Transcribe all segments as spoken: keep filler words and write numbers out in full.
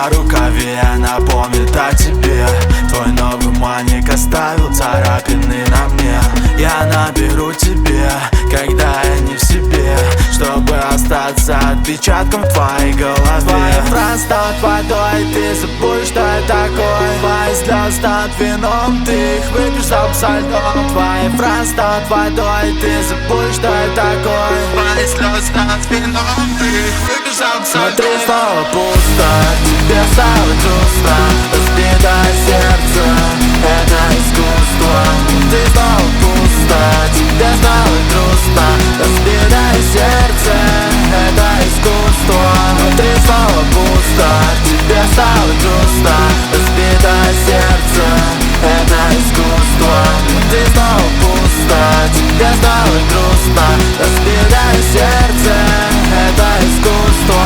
на рукаве напомнит о тебе. Твой новый маник оставил царапины на мне. Я наберу тебе, когда я не в себе, чтобы остаться отпечатком в твоей голове. Твоя фраза станут водой, ты забудешь, что я такой. Твои слезы станут вином, ты их выпьешь со льдом. Твои фразы станут водой, ты забудешь, что я такой. Твои слезы станут вином, ты их выпьешь со льдом. Смотри, снова пусто, тебе стало грустно. Разбитое сердце, это искусство. Ты снова пусто, тебе стало грустно. Разбитое сердце, это искусство. Внутри снова пусто, тебе стало грустно. Разбитое сердце, это искусство. Внутри снова пусто, тебе стало грустно. Разбитое сердце, это искусство.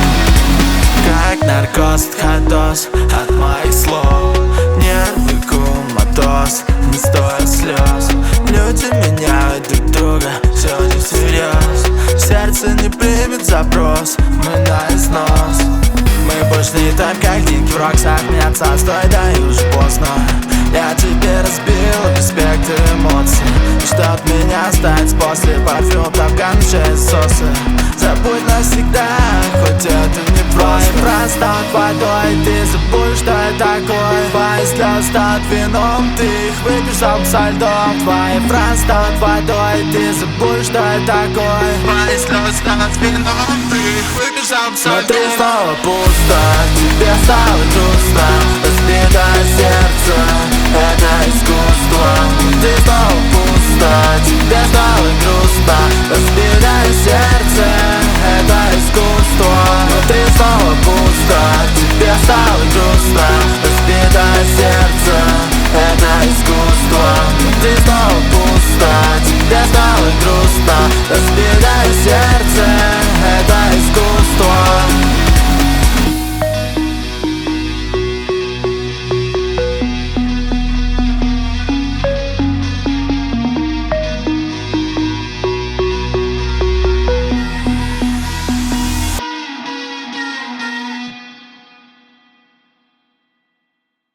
Как наркоз отходос от моих слов. Нервы коматоз, не стоит слез. Люди меняют друг друга, все не всерьез. Сердце не примет запрос, мы на износ. Мы больше не там, как деньги в роксах. Меняться отстой, да и уже поздно. Я тебе разбил весь спектр эмоций. И что от меня останется после парфюм, тапкан через сосы. Забудь навсегда, хоть это не просто. Твои фразы станут водой, ты забудешь, что я такой. Твои слезы станут вином, ты их выпьешь со льдом. Твои фразы станут водой, ты забудешь, что я такой. Твои слезы станут вином, ты их выпьешь со льдом. Смотри, снова пусто, тебе стало грустно. Разбитое сердце, это искусство. Ты снова пусто, тебе стало грустно. Разбитое сердце, это искусство. Внутри снова пусто, тебе стало грустно. Разбитое сердце, это искусство. Внутри снова пусто, тебе стало грустно.